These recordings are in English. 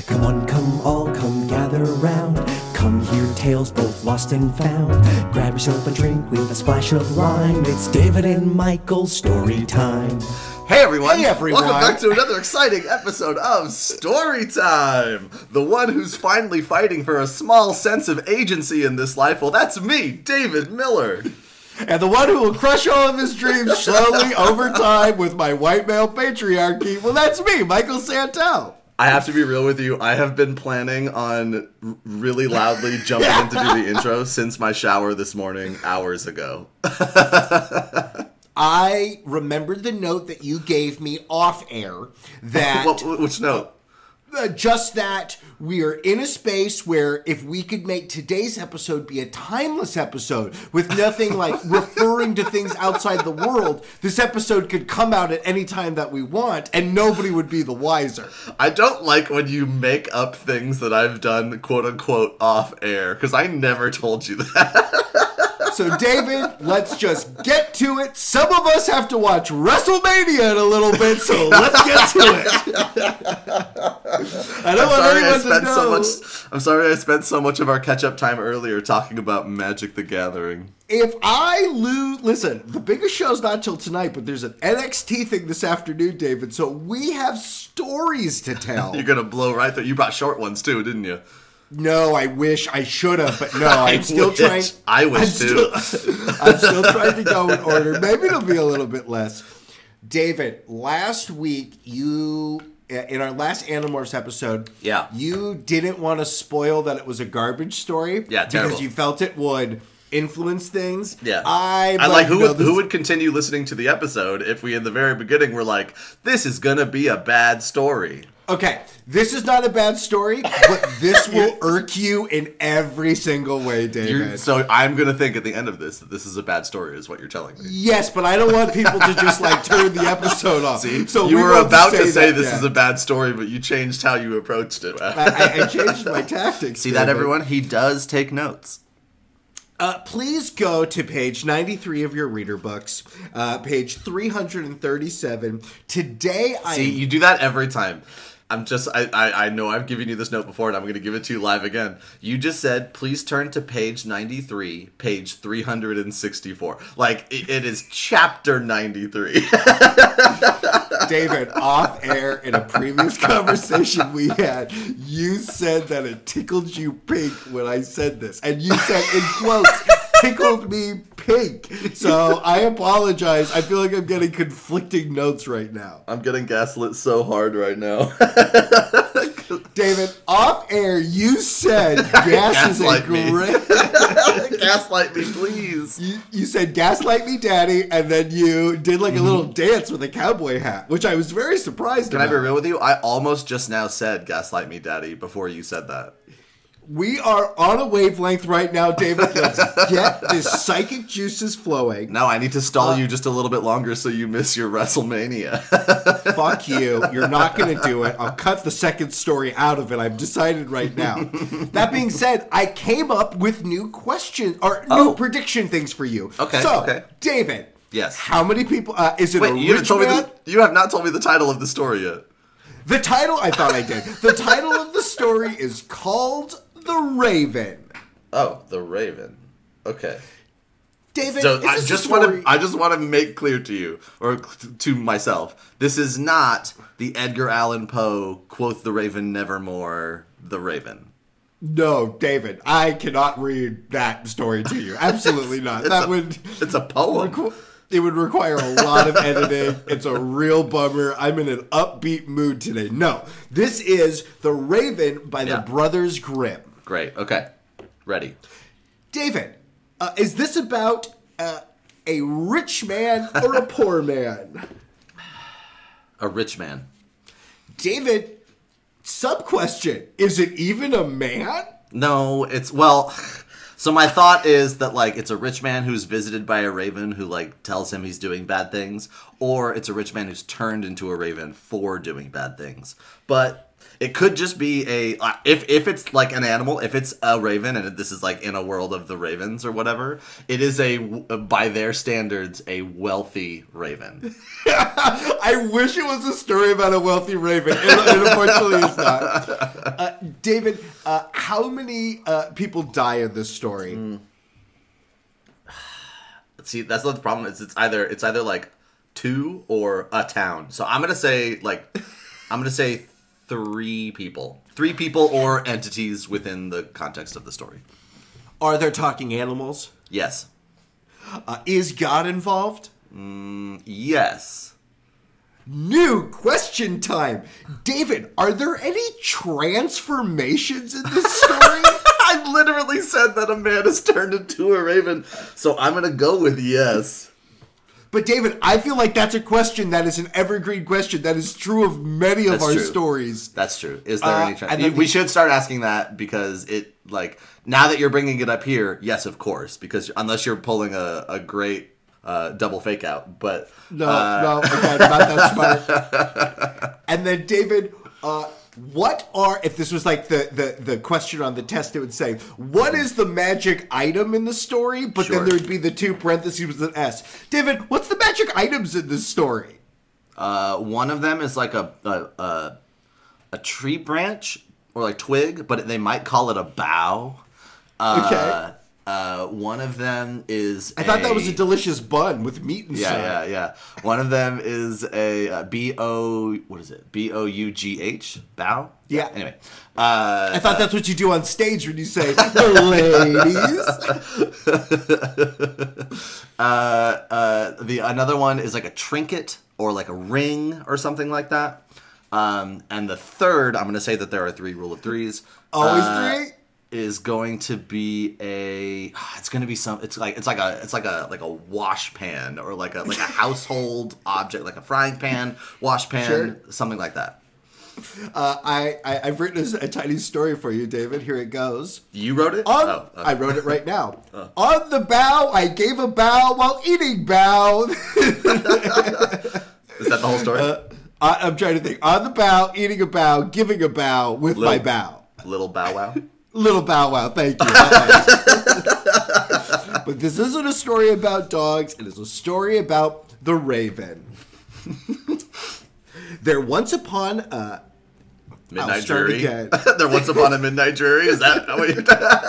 Come on, come all, come gather round. Come hear tales both lost and found. Grab yourself a drink with a splash of lime. It's David and Michael's story time. Hey everyone! Hey everyone! Welcome back to another exciting episode of Storytime! The one who's finally fighting for a small sense of agency in this life, well that's me, David Miller! And the one who will crush all of his dreams slowly over time with my white male patriarchy, well that's me, Michael Santel! I have to be real with you, I have been planning on really loudly jumping in to do the intro since my shower this morning, hours ago. I remembered the note that you gave me off air that... Which note? Just that we are in a space where if we could make today's episode be a timeless episode with nothing like referring to things outside the world, this episode could come out at any time that we want and nobody would be the wiser. I don't like when you make up things that I've done quote-unquote off air, because I never told you that. So, David, let's just get to it. Some of us have to watch WrestleMania in a little bit, so let's get to it. I don't want anyone to know. I'm sorry I spent so much of our catch-up time earlier talking about Magic the Gathering. If I lose... Listen, the biggest show's not till tonight, but there's an NXT thing this afternoon, David, so we have stories to tell. You're going to blow right through. You brought short ones, too, didn't you? No, I wish I should have, but no, I'm still trying. I wish too. I'm still trying to go in order. Maybe it'll be a little bit less. David, last week in our last Animorphs episode, you didn't want to spoil that it was a garbage story. Yeah, terrible. Because you felt it would influence things. Yeah. I like who would continue listening to the episode if we in the very beginning were like, this is gonna be a bad story. Okay, this is not a bad story, but this will irk you in every single way, David. So I'm going to think at the end of this that this is a bad story is what you're telling me. Yes, but I don't want people to just turn the episode off. See, so you were about to say this is is a bad story, but you changed how you approached it. I changed my tactics. See that, everyone? He does take notes. Please go to page 93 of your reader books, page 337. Today See, you do that every time. I know I've given you this note before and I'm going to give it to you live again. You just said, please turn to page 93, page 364. Like, it is chapter 93. David, off air in a previous conversation we had, you said that it tickled you pink when I said this. And you said, in quotes, tickled me pink. So I apologize. I feel like I'm getting conflicting notes right now. I'm getting gaslit so hard right now. David, off air, you said gas is a great... Gaslight me, please. You said gaslight me, daddy, and then you did a little dance with a cowboy hat, which I was very surprised about. Can I be real with you? I almost just now said gaslight me, daddy, before you said that. We are on a wavelength right now, David. Let's get this psychic juices flowing. No, I need to stall you just a little bit longer so you miss your WrestleMania. Fuck you. You're not going to do it. I'll cut the second story out of it. I've decided right now. That being said, I came up with new questions, or new prediction things for you. Okay, So, David. Yes. How many people, is it a you rich man? You have not told me the title of the story yet. The title, I thought I did. The title of the story is called The Raven. Oh, The Raven. Okay. David, so I just want to make clear to you, or to myself, this is not the Edgar Allan Poe, quoth the Raven nevermore, The Raven. No, David, I cannot read that story to you. Absolutely not. It's a poem. It would require a lot of editing. It's a real bummer. I'm in an upbeat mood today. No, this is The Raven by the Brothers Grimm. Great. Okay. Ready. David, is this about a rich man or a poor man? A rich man. David, sub-question. Is it even a man? No, so my thought is that, it's a rich man who's visited by a raven who, tells him he's doing bad things, or it's a rich man who's turned into a raven for doing bad things. But It could just be if it's like an animal, if it's a raven, and this is like in a world of the ravens or whatever, it is by their standards a wealthy raven. I wish it was a story about a wealthy raven. It unfortunately is not. David, how many people die in this story? See, that's not the problem. It's either like 2 or a town. So I'm gonna say 3 people. 3 people or entities within the context of the story. Are there talking animals? Yes. Is God involved? Yes. New question time. David, are there any transformations in this story? I literally said that a man has turned into a raven, so I'm gonna go with yes. But David, I feel like that's a question that is an evergreen question that is true of many of our stories. That's true. Is there any? We should start asking that because it now that you're bringing it up here, yes, of course. Because unless you're pulling a great double fake out, but no, okay, not that smart. And then David, if this was like the question on the test, it would say, what is the magic item in the story? But then there would be the 2 parentheses with an S. David, what's the magic items in this story? One of them is like a tree branch or like twig, but they might call it a bough. Okay. One of them is I thought that was a delicious bun with meat inside. Yeah. One of them is a B-O-U-G-H, bow? Yeah. Anyway. I thought that's what you do on stage when you say, ladies. Another one is like a trinket or like a ring or something like that. And the third, I'm going to say that there are 3 rule of 3s. Always 3? Is going to be it's like a wash pan or like a household object, like a frying pan, wash pan, something like that. I've written a tiny story for you, David. Here it goes. You wrote it? I wrote it right now. On the bow, I gave a bow while eating bow. Is that the whole story? I'm trying to think. On the bow, eating a bow, giving a bow with my bow. Little bow wow? Little bow wow, thank you. But this isn't a story about dogs. It is a story about the raven. There once upon a midnight jury. There once upon a midnight jury. Is that what you're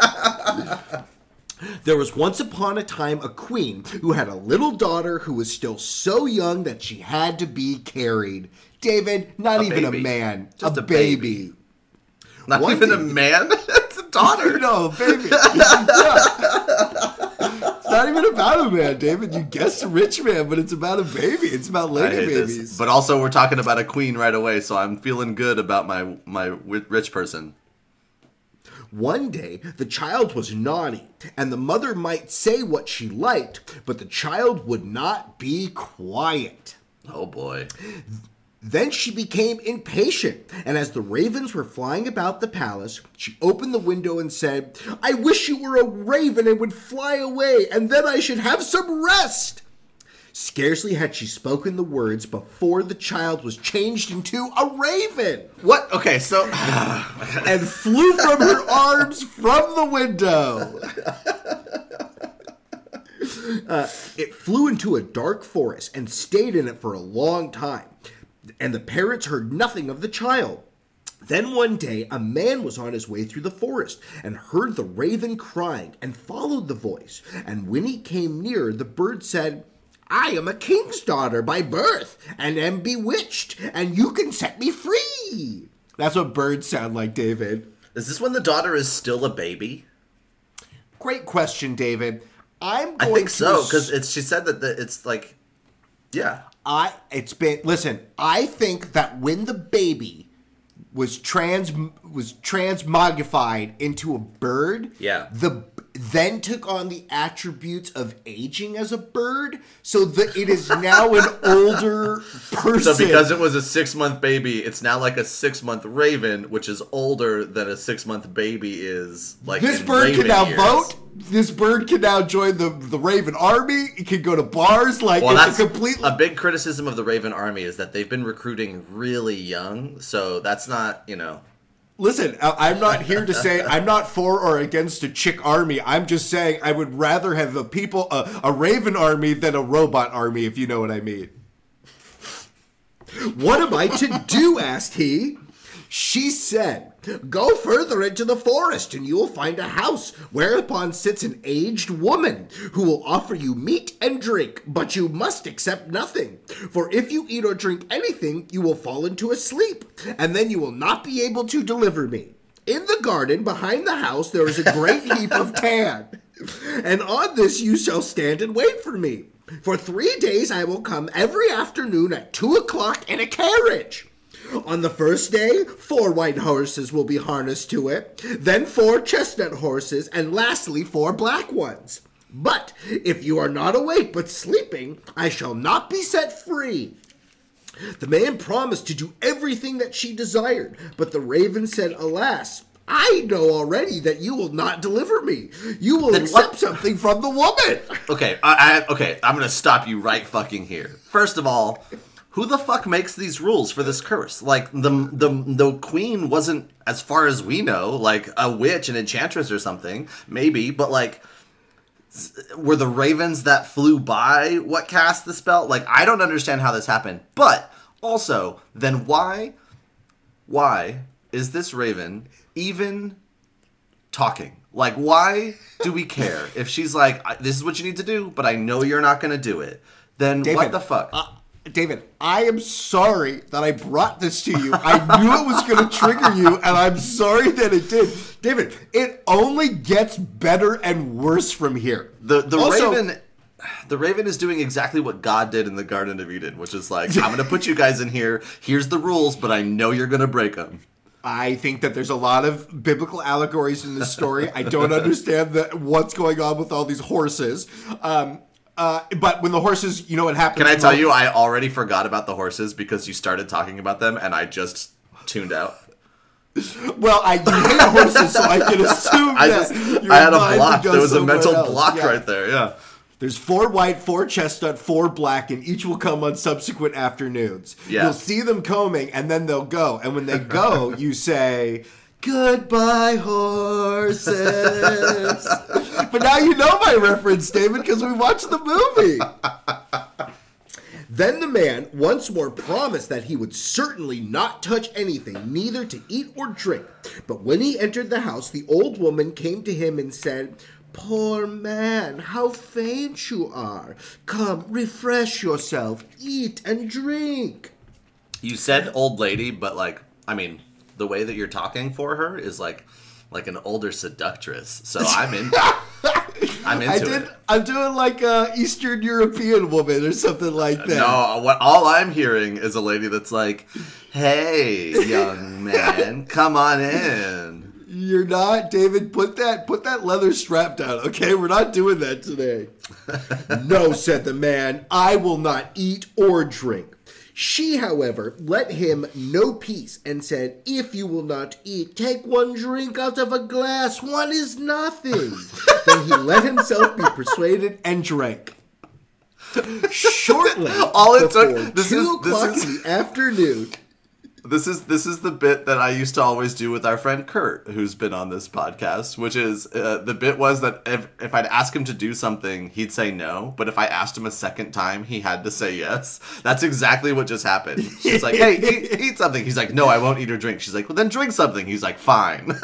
There was once upon a time a queen who had a little daughter who was still so young that she had to be carried. David, not even a man, just a baby. Not even a man? It's a daughter. No, baby. Yeah. It's not even about a man, David. You guessed a rich man, but it's about a baby. It's about lady babies. This. But also, we're talking about a queen right away, so I'm feeling good about my rich person. One day, the child was naughty, and the mother might say what she liked, but the child would not be quiet. Oh, boy. Then she became impatient, and as the ravens were flying about the palace, she opened the window and said, I wish you were a raven and would fly away, and then I should have some rest. Scarcely had she spoken the words before the child was changed into a raven. What? Okay, so... and flew from her arms from the window. It flew into a dark forest and stayed in it for a long time. And the parents heard nothing of the child. Then one day, a man was on his way through the forest and heard the raven crying and followed the voice. And when he came near, the bird said, I am a king's daughter by birth and am bewitched, and you can set me free. That's what birds sound like, David. Is this when the daughter is still a baby? Great question, David. I think so, because she said that it's like, yeah. I think that when the baby was transmogrified into a bird, yeah, then took on the attributes of aging as a bird, so that it is now an older person. So because it was a 6-month baby, it's now like a 6-month raven, which is older than a 6-month baby is. Like this bird can now vote. this bird can now join the Raven army. It can go to bars. Like, Well, it's that's a complete... a big criticism of the Raven Army is that they've been recruiting really young, so that's not, Listen, I'm not here to say I'm not for or against a chick army. I'm just saying I would rather have a Raven army than a robot army, if you know what I mean. "What am I to do?" asked he. She said, "Go further into the forest and you will find a house whereupon sits an aged woman who will offer you meat and drink, but you must accept nothing. For if you eat or drink anything, you will fall into a sleep, and then you will not be able to deliver me. In the garden behind the house there is a great heap of tan, and on this you shall stand and wait for me. For 3 days I will come every afternoon at 2 o'clock in a carriage. On the first day, 4 white horses will be harnessed to it, then 4 chestnut horses, and lastly 4 black ones. But if you are not awake but sleeping, I shall not be set free." The man promised to do everything that she desired, but the Raven said, "Alas, I know already that you will not deliver me. You will accept something from the woman." Okay, okay, I'm gonna stop you right fucking here. First of all, who the fuck makes these rules for this curse? Like, the queen wasn't, as far as we know, like a witch, an enchantress or something, maybe, but like, were the ravens that flew by what cast the spell? Like, I don't understand how this happened. But also, then why is this raven even talking? Like, why do we care? If she's like, "This is what you need to do, but I know you're not going to do it," then David, what the fuck? David, I am sorry that I brought this to you. I knew it was going to trigger you, and I'm sorry that it did. David, it only gets better and worse from here. The Raven is doing exactly what God did in the Garden of Eden, which is like, I'm going to put you guys in here. Here's the rules, but I know you're going to break them. I think that there's a lot of biblical allegories in this story. I don't understand what's going on with all these horses. But when the horses, you know what happens? Can I tell you, I already forgot about the horses because you started talking about them and I just tuned out. Well, you hate horses, so I can assume I had a block. There was a mental block right there, yeah. There's 4 white, 4 chestnut, 4 black, and each will come on subsequent afternoons. Yeah. You'll see them combing, and then they'll go. And when they go, you say, "Goodbye, horses." But now you know my reference, David, because we watched the movie. Then the man once more promised that he would certainly not touch anything, neither to eat or drink. But when he entered the house, the old woman came to him and said, "Poor man, how faint you are. Come, refresh yourself, eat and drink." You said old lady, but the way that you're talking for her is like an older seductress. So I'm into it. I'm doing like a Eastern European woman or something like that. No, all I'm hearing is a lady that's like, "Hey, young man, come on in." You're not, David. Put that leather strap down, okay? We're not doing that today. "No," said the man, "I will not eat or drink." She, however, let him no peace and said, "If you will not eat, take 1 drink out of a glass. 1 is nothing." Then he let himself be persuaded and drank. Shortly before 2 o'clock in the afternoon. This is the bit that I used to always do with our friend Kurt, who's been on this podcast, which is the bit was that if I'd ask him to do something, he'd say no. But if I asked him a second time, he had to say yes. That's exactly what just happened. She's like, "Hey, eat something." He's like, "No, I won't eat or drink." She's like, "Well, then drink something." He's like, "Fine."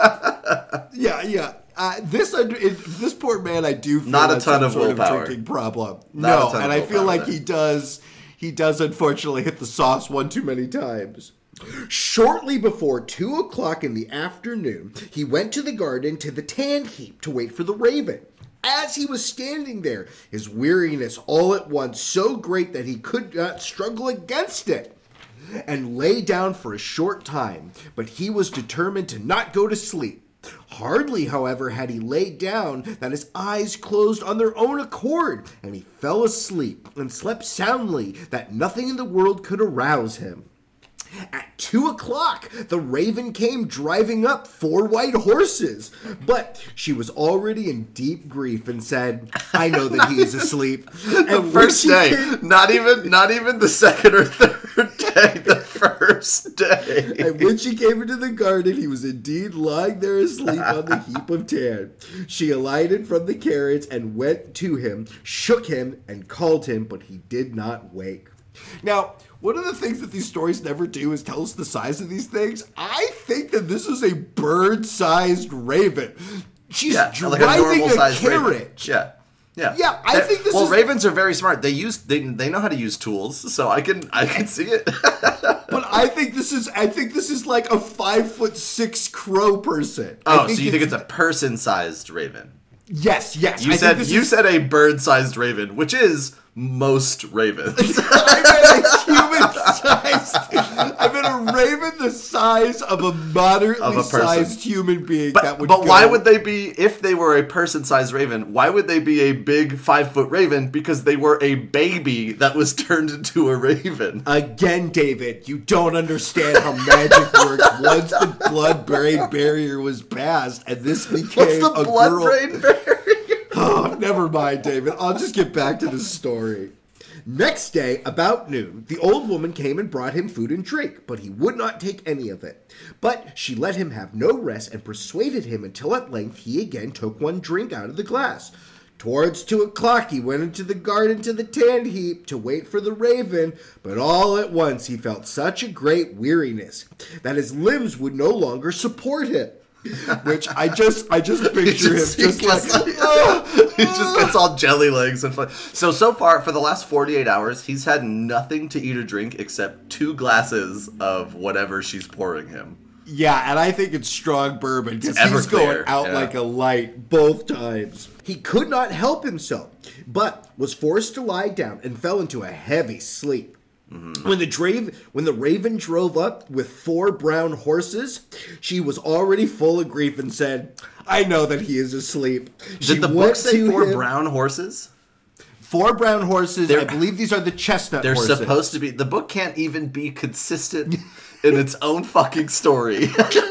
Yeah. This poor man, I do feel not a ton of willpower. Drinking problem. No, and I feel like he does unfortunately hit the sauce one too many times. Shortly before 2 o'clock in the afternoon, he went to the garden to the tan heap to wait for the raven. As he was standing there, his weariness all at once so great that he could not struggle against it, and lay down for a short time, but he was determined to not go to sleep. Hardly, however, had he laid down that his eyes closed on their own accord, and he fell asleep and slept soundly that nothing in the world could arouse him. At 2 o'clock, the raven came driving up 4 white horses, but she was already in deep grief and said, "I know that he is asleep." The first day, not even the second or third day, the first day. And when she came into the garden, he was indeed lying there asleep on the heap of tan. She alighted from the carriage and went to him, shook him, and called him, but he did not wake. Now, one of the things that these stories never do is tell us the size of these things. I think that this is a bird-sized raven. She's driving like a carriage. Raven. Yeah. Yeah, I think this is... ravens are very smart. They know how to use tools, so I can see it. But I think this is like a 5'6" crow person. Oh, so you think it's a person-sized raven? Yes. You said a bird-sized raven, which is most ravens. I meant a raven the size of a moderately sized human being. But why would they be, if they were a person-sized raven, why would they be a big 5-foot raven? Because they were a baby that was turned into a raven. Again, David, you don't understand how magic works. Once the blood-brain barrier was passed, and this became What's the blood-brain barrier? Oh, never mind, David. I'll just get back to the story. Next day, about noon, the old woman came and brought him food and drink, but he would not take any of it. But she let him have no rest and persuaded him until at length he again took one drink out of the glass. Towards 2 o'clock, he went into the garden to the tan heap to wait for the raven, but all at once he felt such a great weariness that his limbs would no longer support him. Which I just picture him just like he just gets all jelly legs and fun. So far for the last 48 hours, he's had nothing to eat or drink except 2 glasses of whatever she's pouring him. Yeah, and I think it's strong bourbon because he's going out like a light both times. He could not help himself, but was forced to lie down and fell into a heavy sleep. Mm-hmm. When the raven drove up with 4 brown horses, she was already full of grief and said, "I know that he is asleep." Did the book say 4 brown horses? 4 brown horses. I believe these are the chestnut horses. They're supposed to be. The book can't even be consistent in its own fucking story.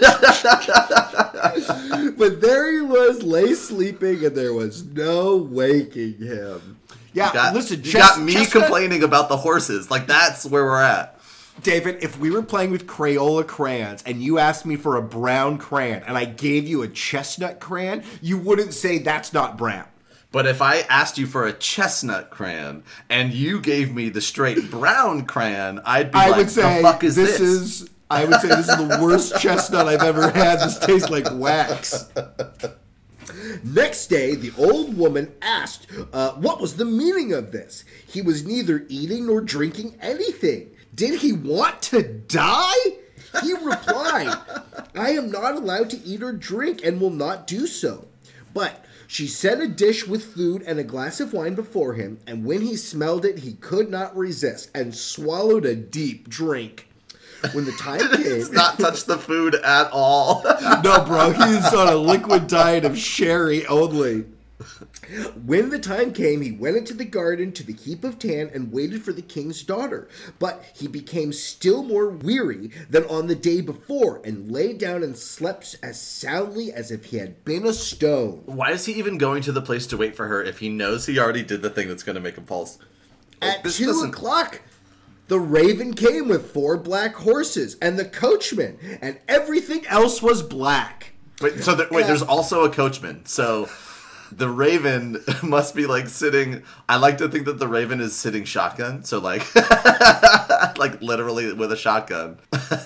But there he was, lay sleeping, and there was no waking him. Yeah, listen, you got me complaining about the horses. Like, that's where we're at. David, if we were playing with Crayola crayons and you asked me for a brown crayon and I gave you a chestnut crayon, you wouldn't say that's not brown. But if I asked you for a chestnut crayon and you gave me the straight brown crayon, I'd be the fuck is this? I would say this is the worst chestnut I've ever had. This tastes like wax. Next day, the old woman asked what was the meaning of this. He was neither eating nor drinking anything. Did he want to die? He replied, "I am not allowed to eat or drink and will not do so." But she set a dish with food and a glass of wine before him, and when he smelled it, he could not resist and swallowed a deep drink. When the time came... It's not touch the food at all. No, bro. He's on a liquid diet of sherry only. When the time came, he went into the garden to the heap of tan and waited for the king's daughter. But he became still more weary than on the day before and lay down and slept as soundly as if he had been a stone. Why is he even going to the place to wait for her if he knows he already did the thing that's going to make him fall? At 2 o'clock... the raven came with 4 black horses and the coachman, and everything else was black. Wait, there's also a coachman. So the raven must be like sitting. I like to think that the raven is sitting shotgun. So like, like literally with a shotgun.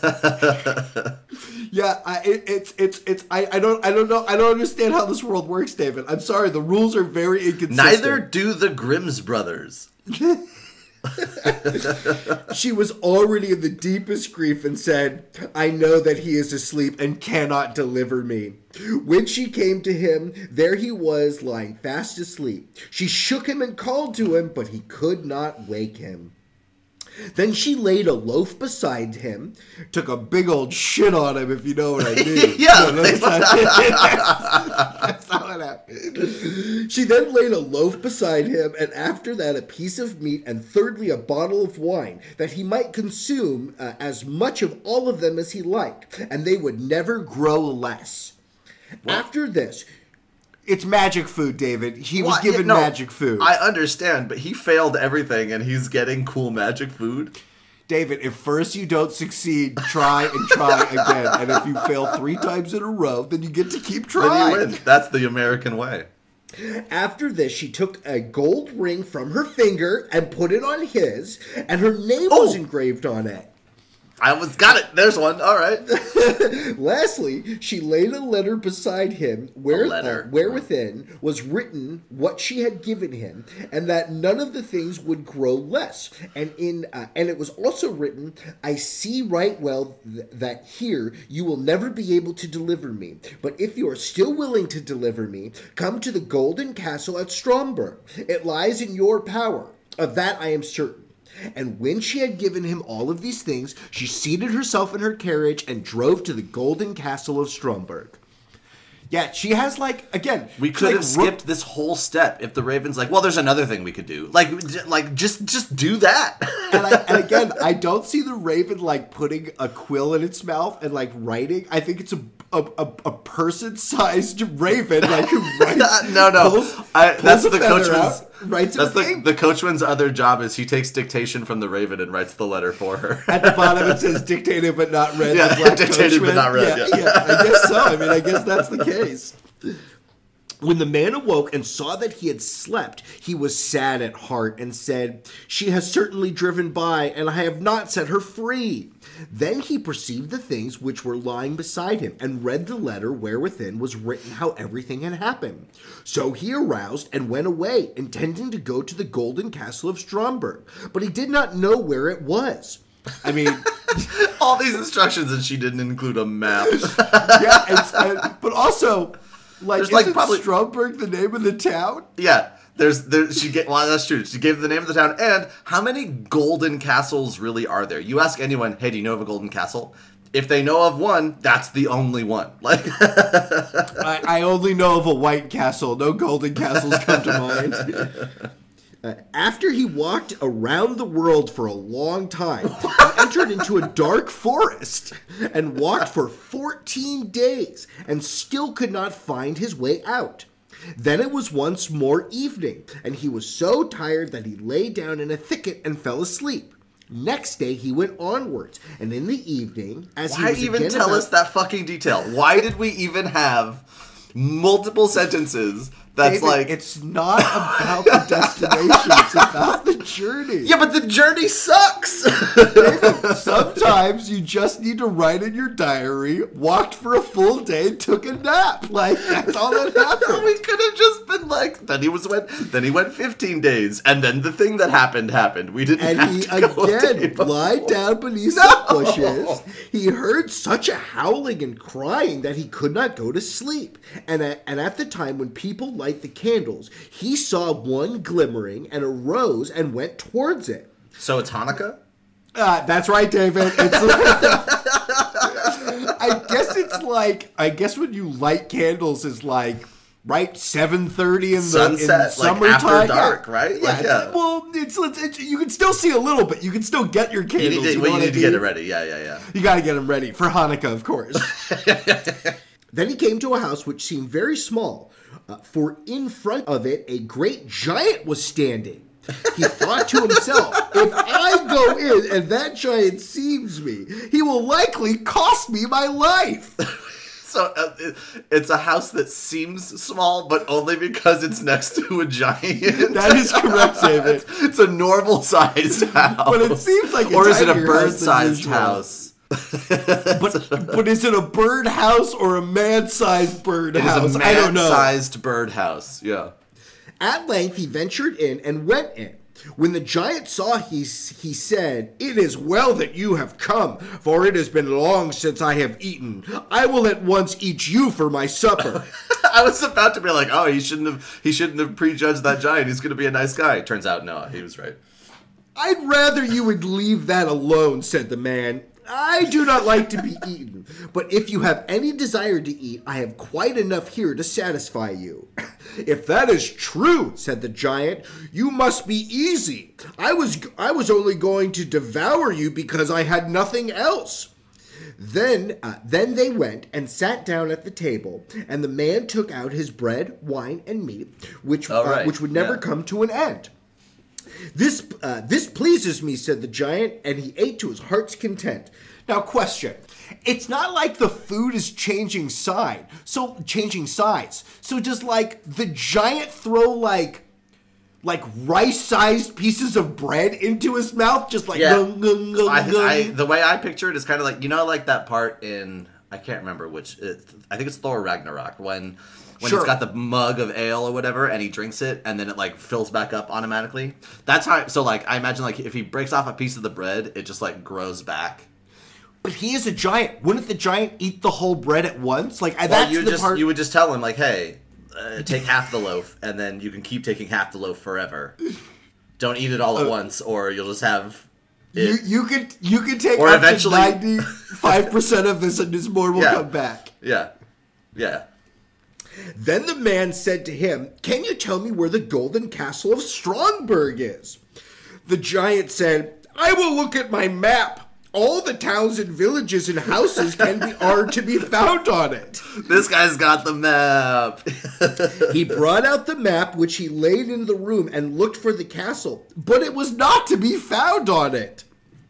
Yeah, I don't know. I don't understand how this world works, David. I'm sorry. The rules are very inconsistent. Neither do the Grimm's brothers. She was already in the deepest grief and said, "I know that he is asleep and cannot deliver me." When she came to him, there he was lying fast asleep. She shook him and called to him, but he could not wake him. Then she laid a loaf beside him, took a big old shit on him, if you know what I mean. Yeah. No, that's not what happened. She then laid a loaf beside him, and after that a piece of meat, and thirdly a bottle of wine, that he might consume as much of all of them as he liked, and they would never grow less. What? After this... It's magic food, David. He was given magic food. I understand, but he failed everything, and he's getting cool magic food. David, if first you don't succeed, try and try again. And if you fail 3 times in a row, then you get to keep trying. Then you win. That's the American way. After this, she took a gold ring from her finger and put it on his, and her name was engraved on it. Got it. There's one. All right. Lastly, she laid a letter beside him wherewithin was written what she had given him, and that none of the things would grow less. And it was also written, I see right well that here you will never be able to deliver me. But if you are still willing to deliver me, come to the golden castle at Stromberg. It lies in your power. Of that I am certain. And when she had given him all of these things, she seated herself in her carriage and drove to the golden castle of Stromberg. Yeah, she has, again... We could have skipped this whole step if the Raven's like, well, there's another thing we could do. Just do that. and again, I don't see the Raven, putting a quill in its mouth and, writing. I think it's a person-sized Raven, who writes... No. That's the coachman's... Writes That's the coachman's other job is he takes dictation from the Raven and writes the letter for her. At the bottom it says dictated but not read. Yeah, dictated but not read. Yeah, I guess so. I guess that's the case. When the man awoke and saw that he had slept, he was sad at heart and said, she has certainly driven by, and I have not set her free. Then he perceived the things which were lying beside him, and read the letter wherewithin was written how everything had happened. So he aroused and went away, intending to go to the golden castle of Stromberg, but he did not know where it was. All these instructions, and she didn't include a map. Yeah, but also... Isn't probably Stromberg the name of the town? Yeah. That's true. She gave the name of the town. And how many golden castles really are there? You ask anyone, hey, do you know of a golden castle? If they know of one, that's the only one. I only know of a white castle. No golden castles come to mind. After he walked around the world for a long time, he entered into a dark forest and walked for 14 days and still could not find his way out. Then it was once more evening, and he was so tired that he lay down in a thicket and fell asleep. Next day he went onwards, and in the evening, as he was again... Why even tell us that fucking detail? Why did we even have multiple sentences... That's David, it's not about the destination. It's about the journey. Yeah, but the journey sucks. David, sometimes you just need to write in your diary, walked for a full day, took a nap. That's all that happened. We could have just been then he went 15 days, and then the thing that happened. We didn't have to go lied down beneath some bushes. He heard such a howling and crying that he could not go to sleep. And at the time when people light the candles, he saw one glimmering and arose and went towards it. So it's Hanukkah? That's right, David. I guess when you light candles is 7:30 in the summertime, after dark, right? It's you can still see a little bit. You can still get your candles. You need to get it ready. Yeah. You got to get them ready for Hanukkah, of course. Then he came to a house which seemed very small, for in front of it a great giant was standing. He thought to himself, if I go in and that giant sees me, he will likely cost me my life. So it's a house that seems small, but only because it's next to a giant. That is correct, David. It's a normal-sized house. But it seems like or is it a bird-sized house? but is it a bird house or a man-sized bird house? It is a man-sized bird house, yeah. At length he ventured in and went in. When the giant saw he said, "It is well that you have come, for it has been long since I have eaten. I will at once eat you for my supper." I was about to be like, oh, he shouldn't have prejudged that giant. He's going to be a nice guy. Turns out, no, he was right. "I'd rather you would leave that alone," said the man. I do not like to be eaten, but if you have any desire to eat, I have quite enough here to satisfy you. If that is true, said the giant, you must be easy. I was only going to devour you because I had nothing else. Then they went and sat down at the table, and the man took out his bread, wine, and meat, which would never come to an end. This pleases me, said the giant, and he ate to his heart's content. Now, question. It's not like the food is changing size. So does, like, the giant throw, like rice-sized pieces of bread into his mouth? Just like, gung, gung, gung, gung. The way I picture it is kind of like, like that part in, I can't remember which, I think it's Thor Ragnarok, when Sure. he's got the mug of ale or whatever, and he drinks it, and then it, like, fills back up automatically. That's how, so, like, I imagine, like, if he breaks off a piece of the bread, it just, like, grows back. But he is a giant. Wouldn't the giant eat the whole bread at once? Like, Well, that's you the part. You would just tell him, like, hey, take half the loaf, and then you can keep taking half the loaf forever. Don't eat it all at once, or you'll just have it. You could take Or up eventually- to 95% of this, and this more will come back. Yeah. Then the man said to him, can you tell me where the golden castle of Stromberg is? The giant said, I will look at my map. All the towns and villages and houses are to be found on it. This guy's got the map. He brought out the map, which he laid in the room, and looked for the castle, but it was not to be found on it.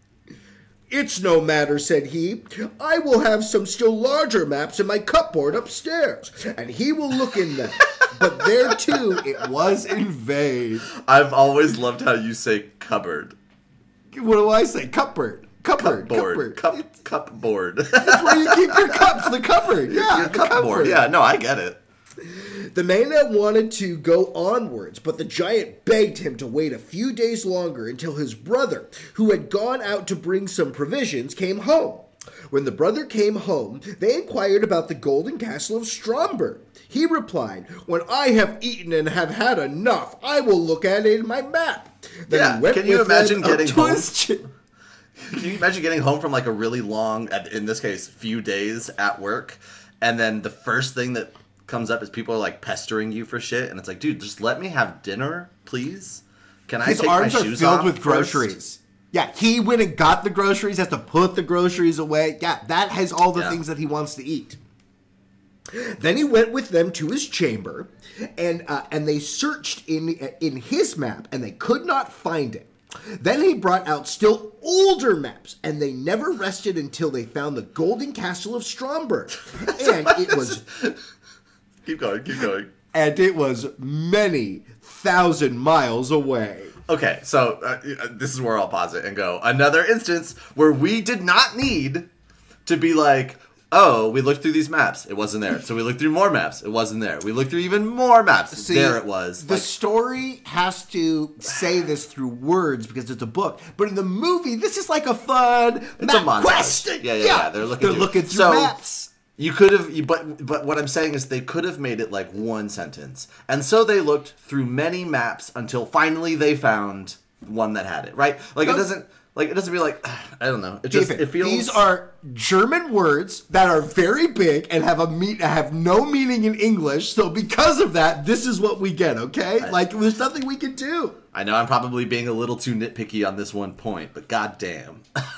It's no matter, said he. I will have some still larger maps in my cupboard upstairs, and he will look in them. But there, too, it Was in vain. I've always loved how you say cupboard. What do I say? Cupboard. Cupboard. Cupboard. Cupboard. That's where you keep your cups. The cupboard. Yeah, Your the cupboard. cupboard. Yeah, no, I get it. The man wanted to go onwards, but the giant begged him to wait a few days longer until his brother, who had gone out to bring some provisions, came home. When the brother came home, they inquired about the golden castle of Stromberg. He replied, when I have eaten and have had enough, I will look at it in my map. Then he went Can you with imagine them up getting to home? his Can you imagine getting home from like a really long, in this case, few days at work, and then the first thing that comes up is people are like pestering you for shit, and it's like, dude, just let me have dinner, please. Can I His take my arms are shoes filled off with first? groceries. Yeah, he went and got the groceries, has to put the groceries away. Yeah, that has all the Yeah. things that he wants to eat. Then he went with them to his chamber, and they searched in his map, and they could not find it. Then he brought out still older maps, and they never rested until they found the golden castle of Stromberg. And it was... Keep going. And it was many thousand miles away. Okay, so this is where I'll pause it and go. Another instance where we did not need to be like, oh, we looked through these maps. It wasn't there. So we looked through more maps. It wasn't there. We looked through even more maps. See, there it was. The story has to say this through words because it's a book. But in the movie, this is like a fun It's map a montage. quest. Yeah. They're looking through maps. You could have, but what I'm saying is they could have made it like one sentence. And so they looked through many maps until finally they found one that had it, right? Like it doesn't be like, I don't know. It just, David, it feels... these are German words that are very big and have no meaning in English. So because of that, this is what we get, okay? Like, there's nothing we can do. I know I'm probably being a little too nitpicky on this one point, but goddamn.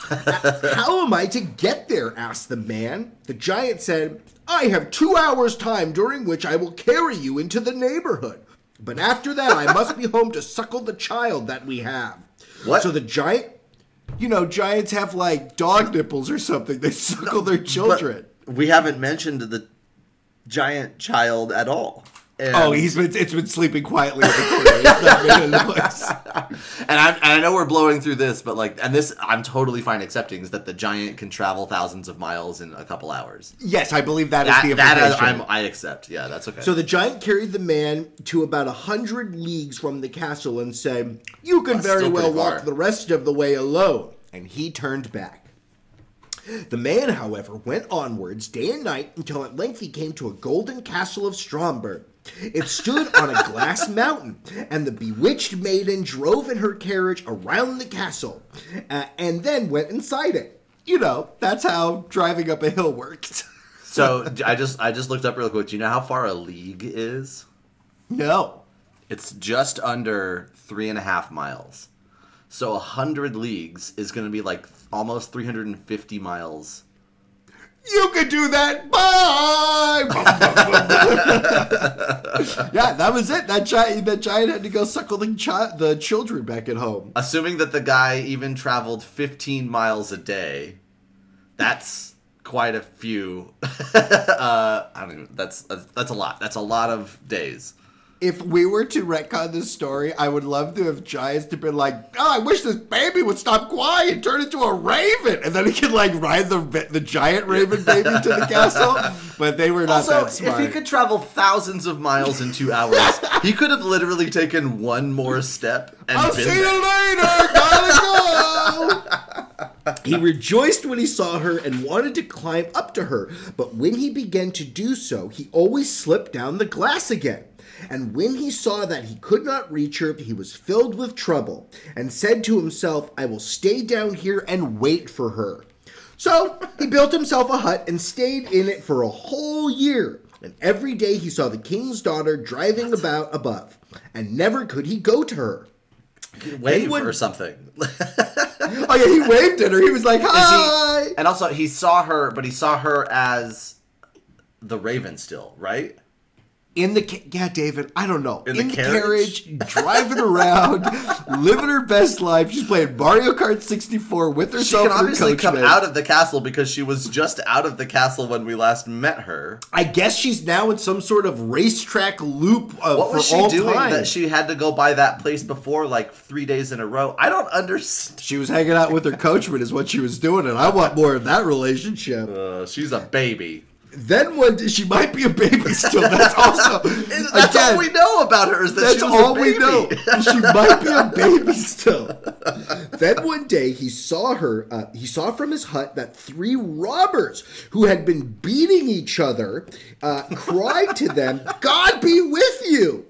How am I to get there? Asked the man. The giant said, I have 2 hours' time during which I will carry you into the neighborhood. But after that, I must be home to suckle the child that we have. What? So the giant... You know, giants have like dog nipples or something. They suckle their children. But we haven't mentioned the giant child at all. And, It's been sleeping quietly in the corner. It's not making a noise. and I know we're blowing through this, but this I'm totally fine accepting is that the giant can travel thousands of miles in a couple hours. Yes, I believe that is the implication. I accept. Yeah, that's okay. So the giant carried the man to about 100 leagues from the castle and said, you can That's very still well pretty walk far. the rest of the way alone. And he turned back. The man, however, went onwards day and night until at length he came to a golden castle of Stromberg. It stood on a glass mountain, and the bewitched maiden drove in her carriage around the castle, and then went inside it. you know, that's how driving up a hill works. So I just looked up real quick. Do you know how far a league is? No. It's just under 3.5 miles. So 100 leagues is going to be like almost 350 miles. You could do that. Bye. Yeah, that was it. That giant had to go suckle the children back at home. Assuming that the guy even traveled 15 miles a day, that's quite a few. I don't even. That's a lot. That's a lot of days. If we were to retcon this story, I would love to have Giants to been like, oh, I wish this baby would stop crying and turn into a raven. And then he could like ride the giant raven baby to the castle. But they were not that smart. If he could travel thousands of miles in 2 hours, he could have literally taken one more step and I'll been see there. you later. Gotta go. He rejoiced when he saw her and wanted to climb up to her, but when he began to do so, he always slipped down the glass again. And when he saw that he could not reach her, he was filled with trouble, and said to himself, I will stay down here and wait for her. So he built himself a hut and stayed in it for a whole year. And every day he saw the king's daughter driving about above, and never could he go to her. Wave or something. Oh yeah, he waved at her. He was like, hi. And also, he saw her, but he saw her as the Raven still, right? Yeah, David, I don't know. In the carriage, driving around, living her best life. She's playing Mario Kart 64 with She herself. can obviously come coachman. out of the castle because she was just out of the castle when we last met her. I guess she's now in some sort of racetrack loop What for was she all doing time. that she had to go by that place before like 3 days in a row? I don't understand. She was hanging out with her coachman is what she was doing, and I want more of that relationship. She's a baby. Then one day, she might be a baby still. That's also That's all we know about her is that That's she was all a baby. we know. She might be a baby still. Then one day he saw her, he saw from his hut that 3 robbers who had been beating each other cried to them, God be with you.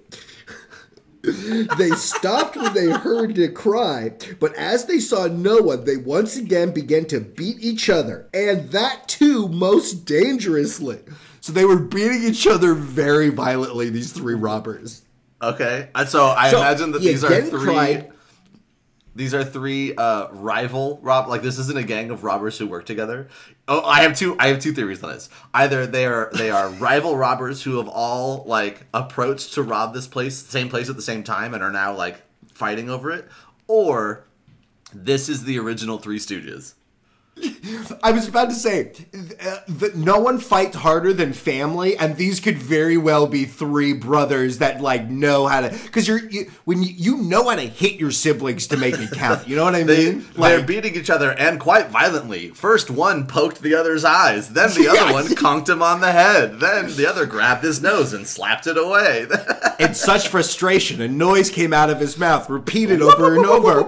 They stopped when they heard the cry, but as they saw no one, they once again began to beat each other, and that too most dangerously. So they were beating each other very violently, these 3 robbers. Okay, and so I imagine that he these are again 3. cried- These are 3 rival Like this isn't a gang of robbers who work together. Oh, I have two theories on this. Either they are rival robbers who have all like approached to rob this same place at the same time and are now like fighting over it, or this is the original Three Stooges. I was about to say that no one fights harder than family, and these could very well be 3 brothers that like know how to. Because when you know how to hit your siblings to make it count. You know what I mean? They're beating each other and quite violently. First one poked the other's eyes, then the other one conked him on the head, then the other grabbed his nose and slapped it away. In such frustration, a noise came out of his mouth, repeated over and over.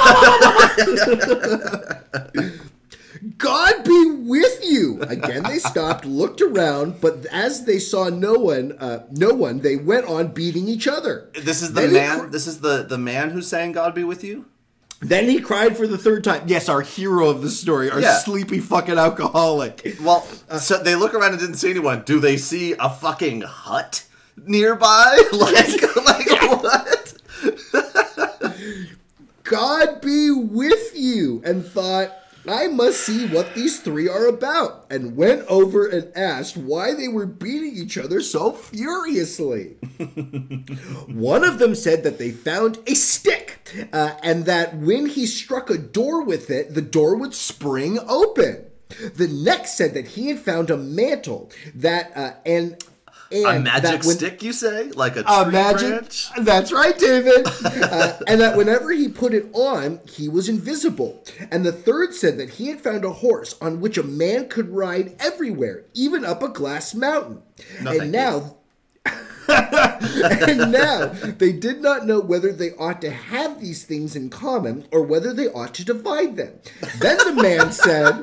God be with you! Again they stopped, looked around, but as they saw no one, they went on beating each other. This is the man. This is the man who's saying "God be with you." Then he cried for the 3rd time. Yes, our hero of the story, our Yeah. sleepy fucking alcoholic. Well, so they look around and didn't see anyone. Do they see a fucking hut nearby? like what? God be with you, and thought, I must see what these 3 are about, and went over and asked why they were beating each other so furiously. One of them said that they found a stick, and that when he struck a door with it, the door would spring open. The next said that he had found a mantle that, and A magic that when- stick, you say? Like a tree branch? That's right, David. and that whenever he put it on, he was invisible. And the 3rd said that he had found a horse on which a man could ride everywhere, even up a glass mountain. And now they did not know whether they ought to have these things in common or whether they ought to divide them. Then the man said,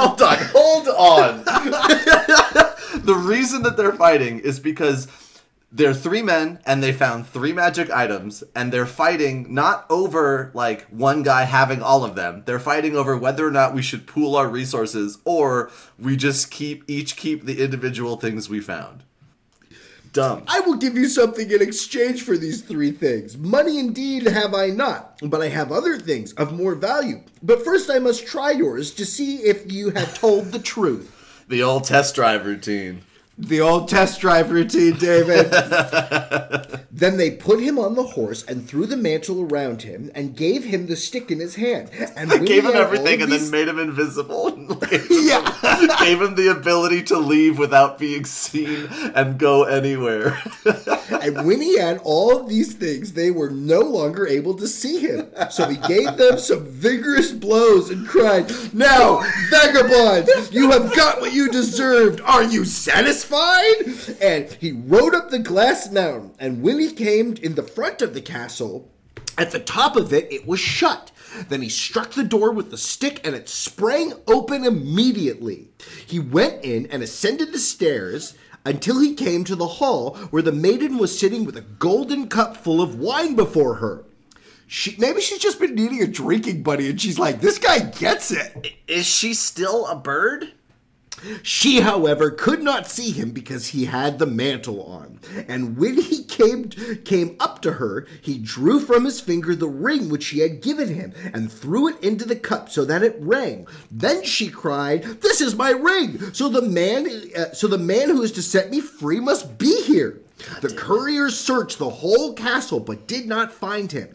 Hold on. The reason that they're fighting is because They're 3 men, and they found 3 magic items, and they're fighting not over, like, one guy having all of them. They're fighting over whether or not we should pool our resources, or we just each keep the individual things we found. Dumb. I will give you something in exchange for these 3 things. Money indeed have I not, but I have other things of more value. But first I must try yours to see if you have told the truth. The old test drive routine. The old test drive routine, David. Then they put him on the horse and threw the mantle around him and gave him the stick in his hand. And when Gave he him had everything all and these- then made him invisible. Yeah. Gave him the ability to leave without being seen and go anywhere. And when he had all of these things, they were no longer able to see him. So he gave them some vigorous blows and cried, "Now, vagabond, you have got what you deserved. Are you satisfied?" And he rode up the glass mountain. And when he came in the front of the castle, at the top of it, it was shut. Then he struck the door with the stick, and it sprang open immediately. He went in and ascended the stairs until he came to the hall where the maiden was sitting with a golden cup full of wine before her. Maybe she's just been needing a drinking buddy, and she's like, this guy gets it. Is she still a bird? She, however, could not see him because he had the mantle on. And when he came up to her, he drew from his finger the ring which she had given him and threw it into the cup so that it rang. Then she cried, "This is my ring! So the man who is to set me free must be here." The couriers searched the whole castle but did not find him.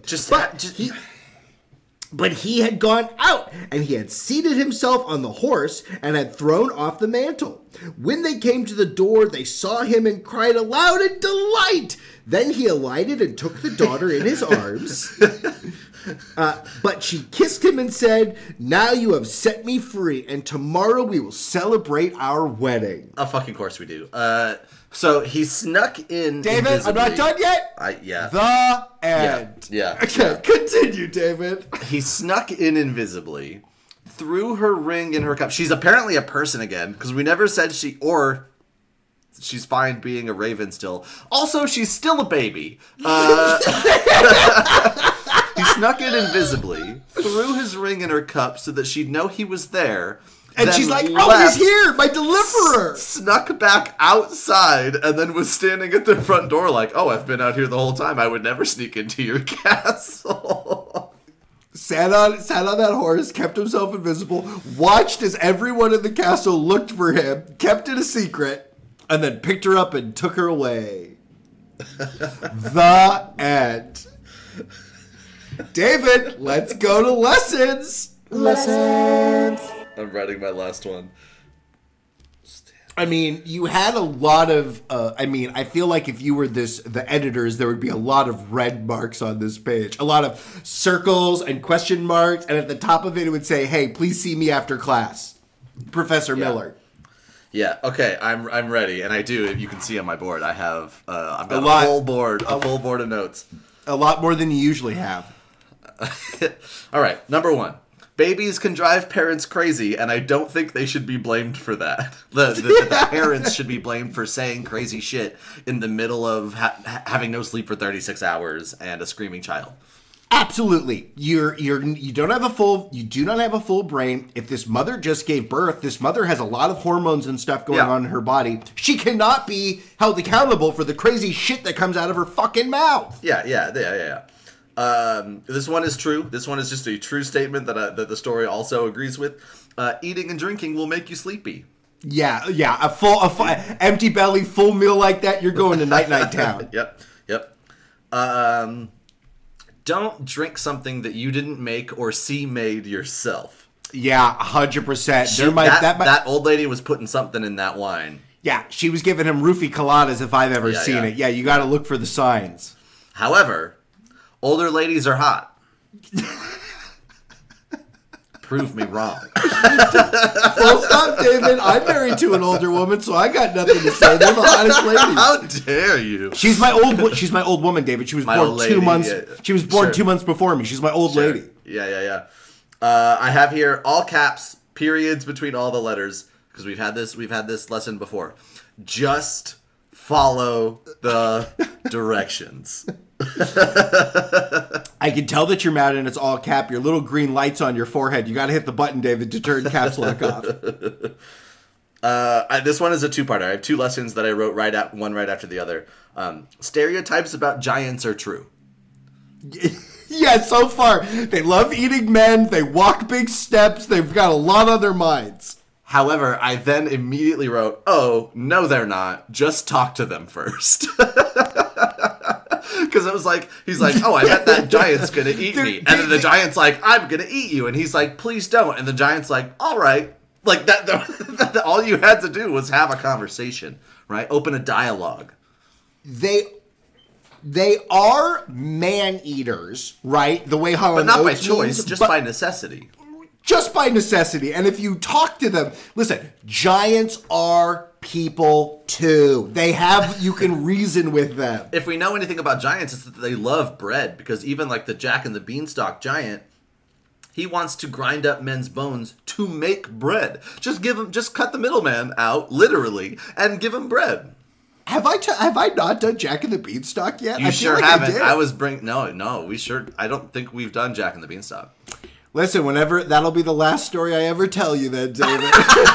But he had gone out, and he had seated himself on the horse and had thrown off the mantle. When they came to the door, they saw him and cried aloud in delight. Then he alighted and took the daughter in his arms. But she kissed him and said, "Now you have set me free, and tomorrow we will celebrate our wedding." Of fucking course we do. So he snuck in. David, invisibly. I'm not done yet. Yeah. The end. Yeah. Okay, continue, David. He snuck in invisibly, threw her ring in her cup. She's apparently a person again, because we never said she's fine being a raven still. Also, she's still a baby. He snuck in invisibly, threw his ring in her cup so that she'd know he was there. And then she's like, "Oh, left, he's here, my deliverer." Snuck back outside and then was standing at the front door like, "Oh, I've been out here the whole time. I would never sneak into your castle." Sat on that horse, kept himself invisible, watched as everyone in the castle looked for him, kept it a secret, and then picked her up and took her away. The end. David, let's go to lessons. I'm writing my last one. I mean, you had a lot of, I feel like if you were the editors, there would be a lot of red marks on this page. A lot of circles and question marks, and at the top of it, it would say, "Hey, please see me after class. Professor Miller." Yeah, okay, I'm ready, and I do. If you can see on my board, I've got a full board of notes. A lot more than you usually have. All right, number 1. Babies can drive parents crazy, and I don't think they should be blamed for that. The parents should be blamed for saying crazy shit in the middle of having no sleep for 36 hours and a screaming child. Absolutely. You do not have a full brain. If this mother just gave birth, this mother has a lot of hormones and stuff going on in her body. She cannot be held accountable for the crazy shit that comes out of her fucking mouth. Yeah. This one is true. This one is just a true statement that the story also agrees with. Eating and drinking will make you sleepy. Yeah. A full empty belly, full meal like that, you're going to night town. Yep. Don't drink something that you didn't make or see made yourself. Yeah, 100%. That old lady was putting something in that wine. Yeah, she was giving him roofie coladas if I've ever seen it. Yeah, you got to look for the signs. However, older ladies are hot. Prove me wrong. Full stop, David. I'm married to an older woman, so I got nothing to say. They're the hottest ladies. How dare you? She's my old woman, David. She was born 2 months. Yeah. She was born 2 months before me. She's my old lady. Yeah. I have here all caps, periods between all the letters, because we've had this lesson before. Just follow the directions. I can tell that you're mad and it's all cap. Your little green lights on your forehead. You got to hit the button, David, to turn caps lock off. This one is a two-parter. I have two lessons that I wrote one right after the other. Stereotypes about giants are true. Yeah, so far, they love eating men, they walk big steps, they've got a lot on their minds. However, I then immediately wrote, oh, no, they're not. Just talk to them first. Because it was like, he's like, oh, I bet that giant's going to eat me. And then the giant's like, I'm going to eat you. And he's like, please don't. And the giant's like, all right. Like, that all you had to do was have a conversation, right? Open a dialogue. They are man-eaters, right? The way how, but not by choice, just by necessity. Just by necessity. And if you talk to them, listen, giants are people too. You can reason with them. If we know anything about giants, it's that they love bread, because even like the Jack and the Beanstalk giant, he wants to grind up men's bones to make bread. Just cut the middleman out, literally, and give him bread. Have I not done Jack and the Beanstalk yet? You sure haven't. I don't think we've done Jack and the Beanstalk. Listen, that'll be the last story I ever tell you then, David.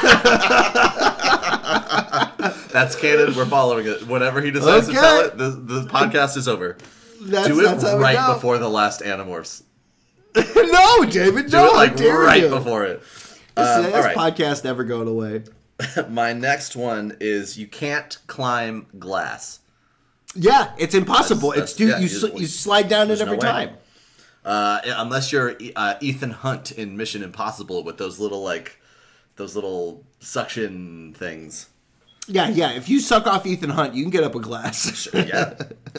That's canon. We're following it. Whenever he decides to tell it, the podcast is over. Do it right before the last Animorphs. No, David, Do it like right before it. This podcast never going away. My next one is you can't climb glass. Yeah, it's impossiple. You slide down it every time. Unless you're Ethan Hunt in Mission Impossible with those little suction things. Yeah. If you suck off Ethan Hunt, you can get up a glass. Sure, yeah.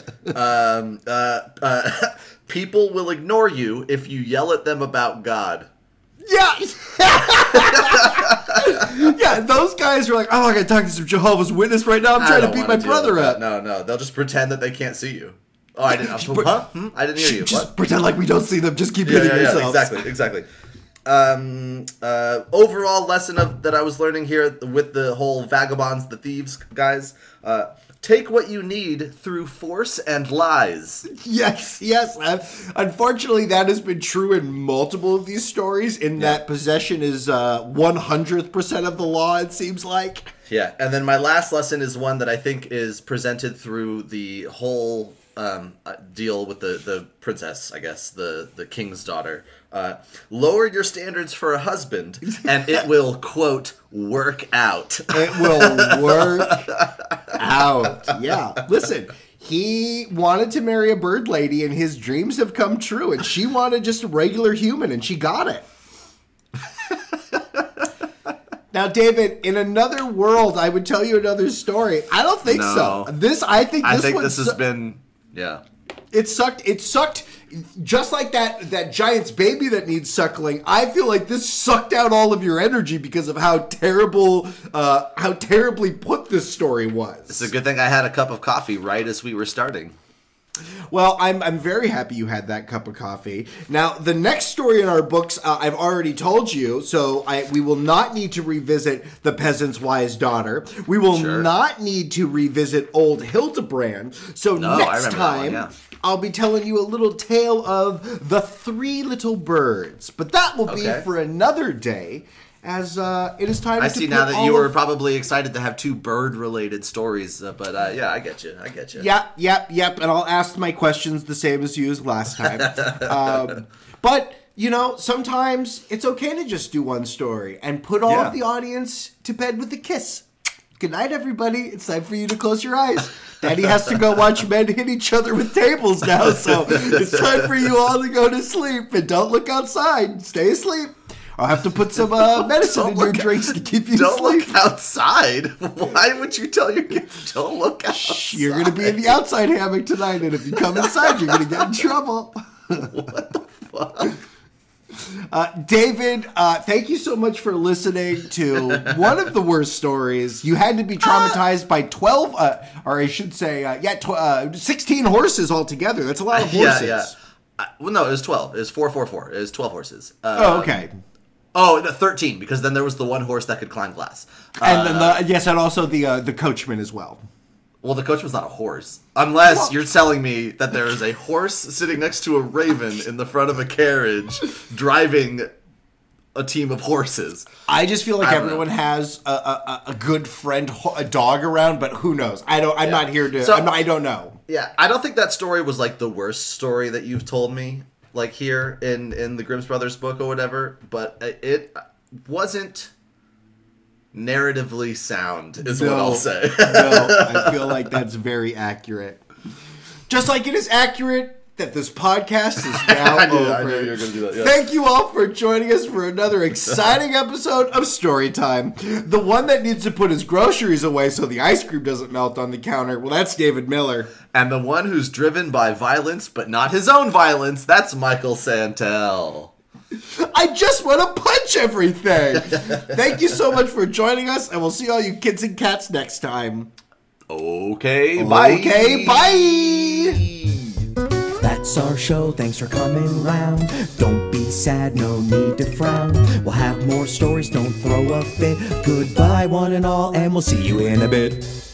People will ignore you if you yell at them about God. Yeah. Yeah, those guys are like, oh, I gotta talk to some Jehovah's Witness right now. I'm trying to beat my brother up. No. They'll just pretend that they can't see you. Oh, I didn't. I didn't hear you. Just what? Pretend like we don't see them. Just keep hitting yourselves. Exactly. Overall lesson that I was learning here with the whole vagabonds, the thieves guys. Take what you need through force and lies. Yes. Unfortunately, that has been true in multiple of these stories, that possession is 100% of the law, it seems like. Yeah, and then my last lesson is one that I think is presented through the whole deal with the princess, I guess, the king's daughter. Lower your standards for a husband, and it will, quote, work out. It will work out. Yeah. Listen, he wanted to marry a bird lady, and his dreams have come true, and she wanted just a regular human, and she got it. Now, David, in another world, I would tell you another story. I don't think so. I think this has been... Yeah. It sucked just like that giant's baby that needs suckling. I feel like this sucked out all of your energy because of how terribly put this story was. It's a good thing I had a cup of coffee right as we were starting. Well, I'm very happy you had that cup of coffee. Now, the next story in our books, I've already told you, so we will not need to revisit The Peasant's Wise Daughter. We will not need to revisit Old Hildebrand. So next time, I'll be telling you a little tale of The Three Little Birds. But that will be for another day. As it is time to I see now that you were probably excited to have two bird-related stories, but yeah, I get you. Yep. And I'll ask my questions the same as you as last time. But, sometimes it's okay to just do one story and put all of the audience to bed with a kiss. Good night, everybody. It's time for you to close your eyes. Daddy has to go watch men hit each other with tables now, so it's time for you all to go to sleep. And don't look outside. Stay asleep. I'll have to put some medicine in your drinks to keep you Don't asleep. Look outside? Why would you tell your kids don't look outside? You're going to be in the outside hammock tonight, and if you come inside, you're going to get in trouble. What the fuck? David, thank you so much for listening to one of the worst stories. You had to be traumatized by 12, or I should say, 16 horses altogether. That's a lot of horses. Yeah. Well, no, it was 12. It was 444. It was 12 horses. Okay. Oh, no, 13, because then there was the one horse that could climb glass. And then and also the coachman as well. Well, the coachman's not a horse. Unless you're telling me that there is a horse sitting next to a raven in the front of a carriage driving a team of horses. I just feel like I don't everyone know. has a good friend, a dog around, but who knows? I'm not here to. So- I don't know. Yeah, I don't think that story was like the worst story that you've told me, like here in the Grimm's Brothers book or whatever, but it wasn't narratively sound, is what I'll say. No, I feel like that's very accurate. Just like it is accurate that this podcast is now I knew over. you were going to do that. Yeah. Thank you all for joining us for another exciting episode of Storytime. The one that needs to put his groceries away so the ice cream doesn't melt on the counter. Well, that's David Miller. And the one who's driven by violence, but not his own violence, that's Michael Santel. I just want to punch everything. Thank you so much for joining us, and we'll see all you kids and cats next time. Okay, bye. Okay, bye. That's our show, thanks for coming round. Don't be sad, no need to frown. We'll have more stories, don't throw a fit. Goodbye one and all, and we'll see you in a bit.